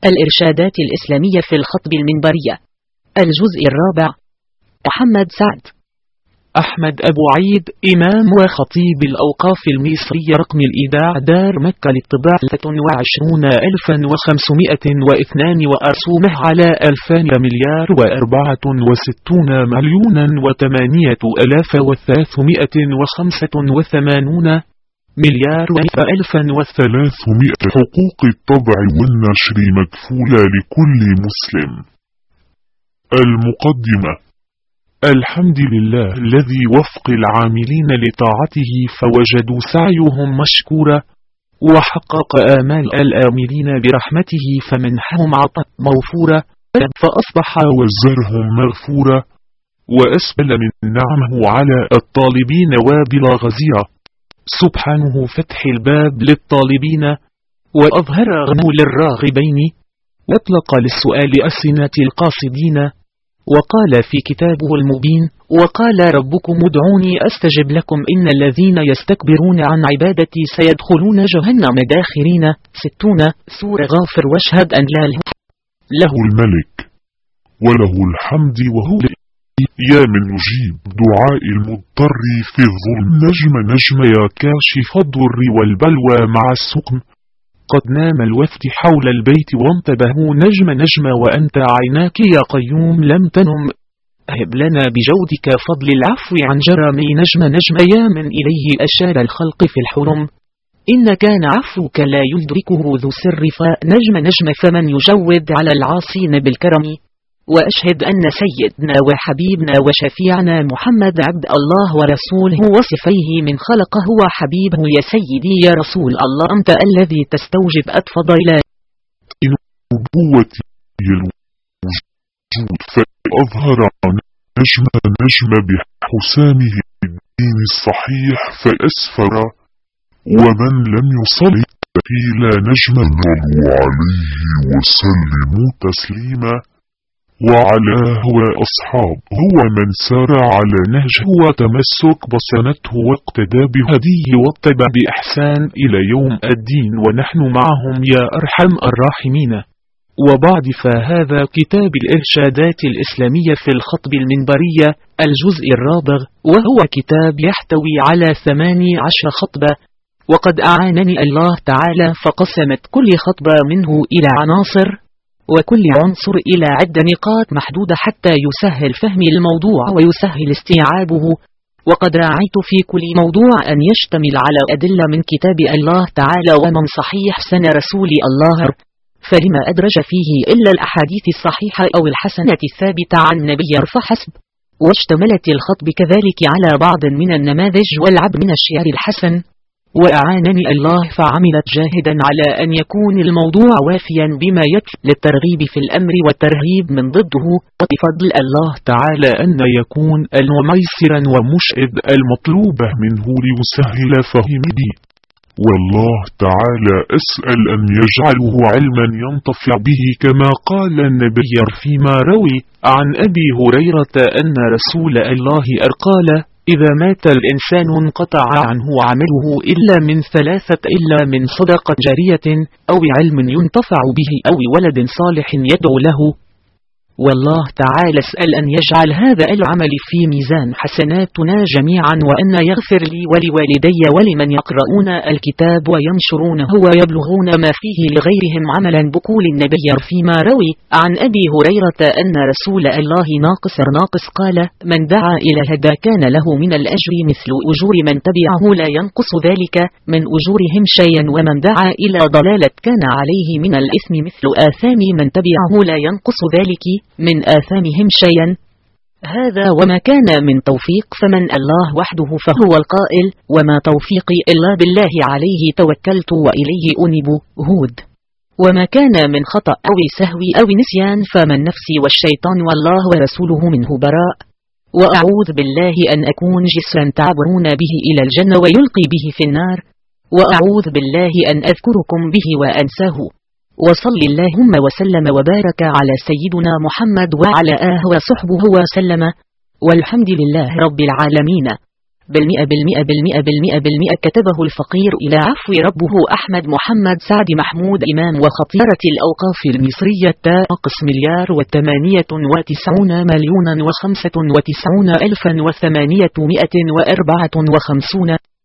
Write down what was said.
الإرشادات الإسلامية في الخطب المنبرية. الجزء الرابع. محمد سعد أحمد أبو عيد، إمام وخطيب الأوقاف المصرية. رقم الإيداع دار مكة للطباعة 23,502 وأرسومه على 2,064,808,385 مليار و1,300. حقوق الطبع والنشر مكفولة لكل مسلم. المقدمة. الحمد لله الذي وفق العاملين لطاعته فوجدوا سعيهم مشكورا، وحقق آمال الآملين برحمته فمنحهم عطاء موفورا، فأصبح وزرهم مغفورا، وأسبل من نعمه على الطالبين وابلا غزيرا. سبحانه فتح الباب للطالبين، وأظهر غمول الراغبين، واطلق للسؤال ألسنة القاصدين، وقال في كتابه المبين: وقال ربكم ادعوني أستجب لكم إن الذين يستكبرون عن عبادتي سيدخلون جهنم داخرين. 60 سورة غافر. واشهد أن لا له الملك وله الحمد وهو يا من يجيب دعاء المضطر في الظلم. نجم نجم يا كاشف الضر والبلوى مع السقم. قد نام الوفد حول البيت وانتبهوا. نجم نجم وأنت عيناك يا قيوم لم تنم. هب لنا بجودك فضل العفو عن جرمي. نجم نجم يا من إليه أشار الخلق في الحرم. إن كان عفوك لا يدركه ذو سر. فنجم نجم فمن يجود على العاصين بالكرم. وأشهد أن سيدنا وحبيبنا وشفيعنا محمد عبد الله ورسوله وصفيه من خلقه وحبيبه. يا سيدي يا رسول الله، أنت الذي تستوجب أتفضل إلى نبوتي الوجود، فأظهر نجم نجم بحسامه الدين الصحيح فأسفر، ومن لم يصل إلى نجم صلوا عليه وسلموا تسليما. وعلى هو أصحاب هو من سار على نهجه وتمسك بسنته واقتدى بهديه واتبع بإحسان إلى يوم الدين، ونحن معهم يا أرحم الراحمين. وبعد، فهذا كتاب الإرشادات الإسلامية في الخطب المنبرية الجزء الرابع، وهو كتاب يحتوي على 18 خطبة، وقد أعانني الله تعالى فقسمت كل خطبة منه إلى عناصر، وكل عنصر إلى عدة نقاط محدودة حتى يسهل فهم الموضوع ويسهل استيعابه. وقد راعيت في كل موضوع أن يشتمل على أدلة من كتاب الله تعالى ومن صحيح سن رسول الله، فلما أدرج فيه إلا الأحاديث الصحيحة أو الحسنة الثابتة عن نبي فحسب. واشتملت الخطب كذلك على بعض من النماذج والعب من الشعر الحسن. وأعانني الله فعملت جاهدا على أن يكون الموضوع وافيا بما يكفي للترغيب في الأمر والترهيب من ضده، بفضل الله تعالى أن يكون الميسرا ومشئد المطلوبة منه ليسهل فهمي. والله تعالى أسأل أن يجعله علما ينتفع به، كما قال النبي فيما روي عن أبي هريرة أن رسول الله قال: إذا مات الإنسان انقطع عنه عمله إلا من 3: إلا من صدقة جارية، أو علم ينتفع به، أو ولد صالح يدعو له. والله تعالى اسأل أن يجعل هذا العمل في ميزان حسناتنا جميعا، وأن يغفر لي ولوالدي ولمن يقرؤون الكتاب وينشرونه ويبلغون ما فيه لغيرهم عملا بقول النبي فيما روي عن أبي هريرة أن رسول الله ناقص قال: من دعا إلى هدى كان له من الأجر مثل أجور من تبعه لا ينقص ذلك من أجورهم شيئا، ومن دعا إلى ضلالة كان عليه من الإثم مثل آثام من تبعه لا ينقص ذلك من آثامهم شيئا. هذا وما كان من توفيق فمن الله وحده، فهو القائل: وما توفيقي إلا بالله عليه توكلت وإليه أنب. هود. وما كان من خطأ أو سهو أو نسيان فمن نفسي والشيطان والله ورسوله منه براء. وأعوذ بالله أن أكون جسرا تعبرون به إلى الجنة ويلقي به في النار. وأعوذ بالله أن أذكركم به وأنساه. وصل اللهم وسلم وبارك على سيدنا محمد وعلى آله وصحبه وسلم، والحمد لله رب العالمين. بالمئة كتبه الفقير إلى عفو ربه أحمد محمد سعد محمود إمام وخطيرة الأوقاف المصرية ناقص 1,098,095,854